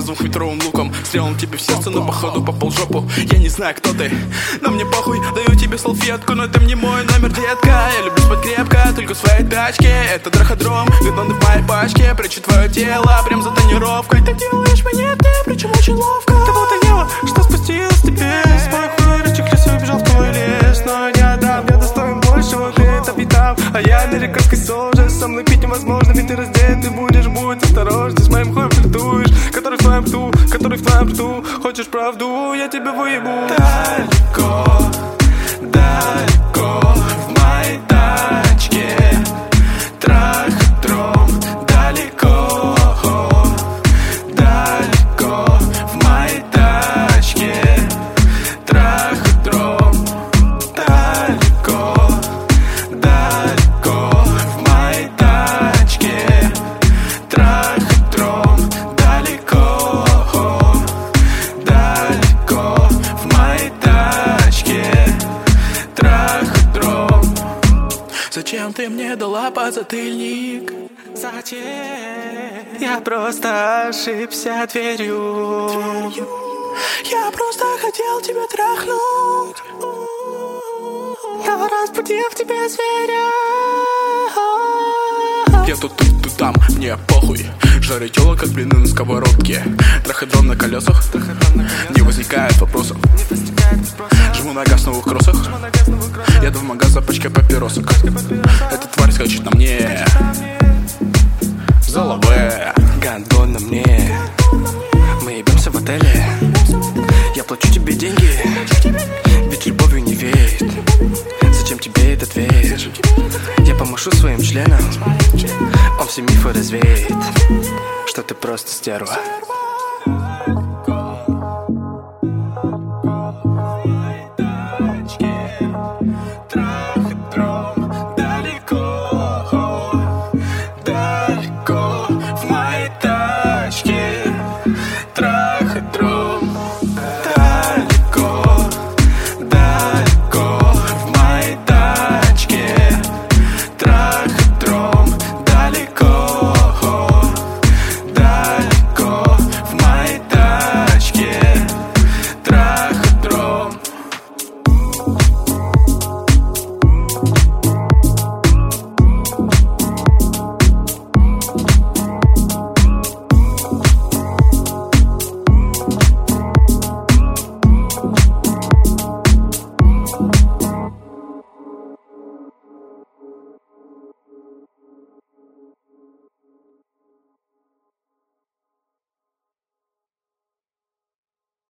трезвым хитровым луком. Стрелом тебе в сердце, но походу попал в жопу. Я не знаю, кто ты, но мне похуй. Даю тебе салфетку, но это мне мой номер, детка. Я люблю спать крепко, только в своей тачке. Это траходром, гандоны в моей пачке. Прячу твое тело, прям за тонировкой. Ты делаешь меня, причем очень ловко. Ты вот одела, что спустилась тебе. С моей хуй красиво бежал в твой лес. Но я дам, я достоин большего, ты это питал. А я американский солджер, со мной пить невозможно, ведь ты раздет, ты будешь, будь осторожен. Ты с моим хуем флиртуешь, который в твоем рту, который в твоем рту. Хочешь правду, я тебя выебу. Далеко, далеко в моей тачке. Траходром, далеко, далеко в моей тачке. Траходром, далеко, далеко в моей тачке. Траходром, далеко, далеко в моей тачке. Траходром. Зачем ты мне дала подзатыльник? Зачем? Я просто ошибся дверью. Я просто хотел тебя трахнуть. Я разбудил в тебе зверя. Я тут, там, мне похуй. Жарю тело, как блины на сковородке. Траходром на колесах, не возникает вопросов. Жму на газ в новых кроссах. Еду в магаз за пачкой папиросок. Эта тварь скачет на мне. Залаве. Гандон на мне. Мы ебемся в отеле. Я плачу тебе деньги, ведь любовью не веет. Зачем тебе этот ветер? Я помашу своим членом, он все мифы развеет, что ты просто стерва.